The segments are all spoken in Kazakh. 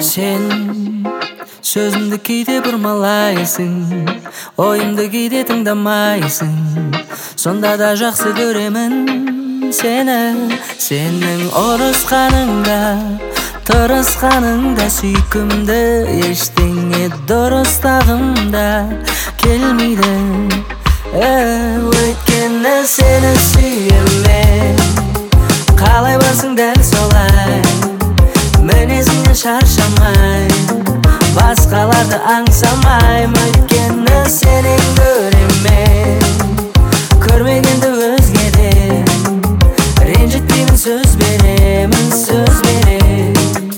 Sen sözümді кейде бұрмалайсың, ойымды кейде тыңдамайсың. Сонда да жақсы көремін сені. Сенің ұрысқаныңда, тырысқаныңда сүйкімді, ештеңе дұрыстағымда келмейді. Өйткені сені сүйемін. Қалай барсың дәл солай, мінезіңнен шаршамай, басқаларды аңсамайм. Өйткені сенен көремін, көрмегенді өзгеден. Ренжітпеймін, сөз беремін, сөз беремін.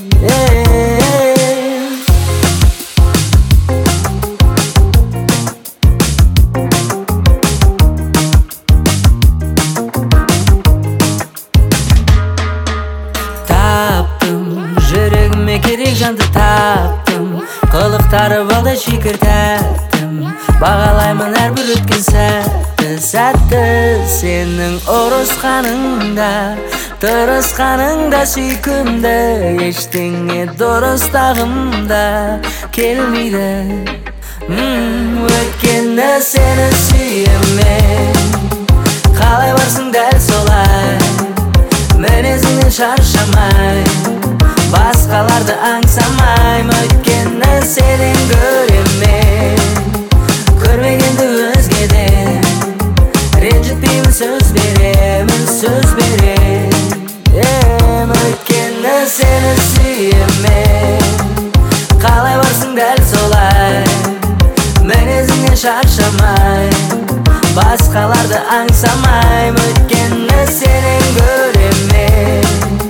Жүрегіме керек жанды таптым, қылықтары балдай шикір тәттім. Бағалаймын әрбір өткен сәтті. Сенің ұрысқаныңда, тырысқаныңда сүйкімді, ештеңе дұрыстағымда келмейді. Өйткені сені сүйемін. Қалай барсың дәл солай, мінезіңнен шаршамай, басқаларды аңсамайм. Өйткені сенен көремін, көрмегенді өзгеден. Ренжітпеймін, сөз беремін, сөз беремін. Өйткені сені сүйемін. Қалай барсың дәл солай, мінезіңнен шаршамай, басқаларды аңсамайм. Өйткені сенен көремін,